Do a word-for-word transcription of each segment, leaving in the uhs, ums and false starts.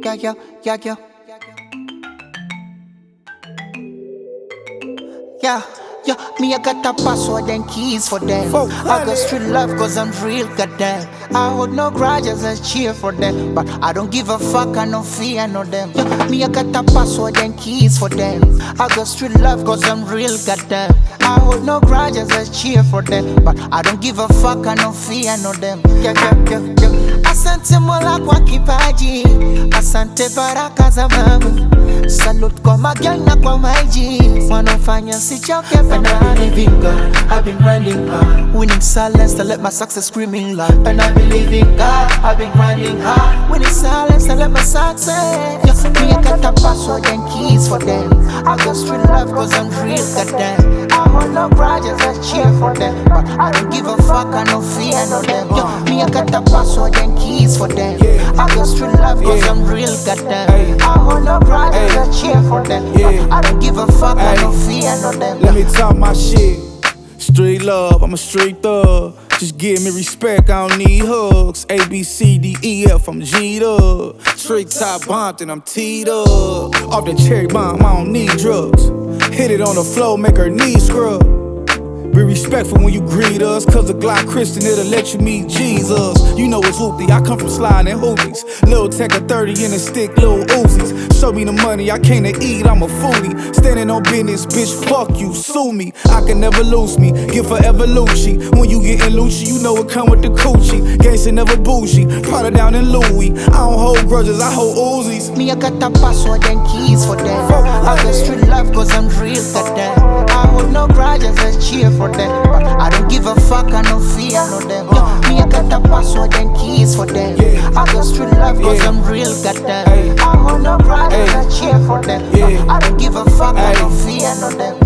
Yeah, yeah, yeah, yeah. Yeah, yeah, me I got a password and keys for them. I got street love cause I'm real, goddamn. I hold no grudges, I cheer for them. But I don't give a fuck, I no fear, no them. Yeah, me I got a password and keys for them. I got street love cause I'm real, goddamn. I hold no grudges, I cheer for them. But I don't give a fuck, I no fear, no them. Yeah, yeah, yeah, yeah. Asante Mola kwa kipaji, asante baraka za Mungu. Salute kwa magang na kwa maiji, wanafanya sichoke And I believe in God, I've been grinding hard. Winning silence to let my success screaming loud. And I believe in God, I've been grinding hard. Winning silence to let my success. Yeah, me I got a password and keys for them. I got street love cause I'm real, goddamn. I hold no grudges, I cheer for them. But I don't give a fuck, I no fear no them. Yeah, me I got a password and keys for them. I got street love cause I'm real, goddamn. I hold no grudges, I cheer for them. But I don't give a fuck, I no fear no them. Let me talk my shit. Street love, I'm a street thug. Just give me respect, I don't need hugs. A, B, C, D, E, F, I'm G'd up. Straight top bumped and I'm teed up. Off the cherry bomb, I don't need drugs. Hit it on the floor, make her knees scrub. Be respectful when you greet us, cause the Glock Christian, it'll let you meet Jesus. You know it's whoopty, I come from sliding hoopies. Lil' Tech a thirty in a stick, Lil' Uzis. Show me the money, I came to eat, I'm a foodie. Standing on business, bitch, fuck you, sue me. I can never lose me, give forever Lucci. When you gettin' Lucci, you know it come with the coochie. Gangsta never bougie, Prada down in Louis. I don't hold grudges, I hold Uzis. Me, I got a password and keys for them. I got street love cause I'm real, goddamn. I hold no grudges, I cheer for them. But I don't give a fuck, I no fear, no them. Yeah, me, I got a password and keys for them. I got street love cause I'm real, goddamn. I hold no grudges, I cheer for them. But I don't give a fuck, I no fear, no them.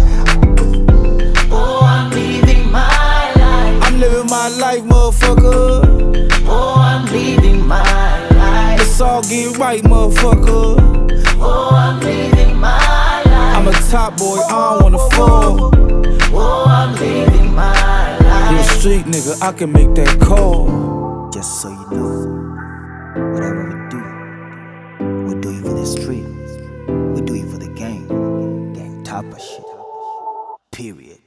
Oh, I'm living my life. I'm living my life, motherfucker. Oh, I'm living my life. It's all get right, motherfucker. Oh, I'm living my life. I'm a top boy, I don't wanna fall. Oh, I'm living my life. You a street nigga, I can make that call. Just so you know, whatever we do, we do it for the street. We do it for the gang. Gang top of shit. Period.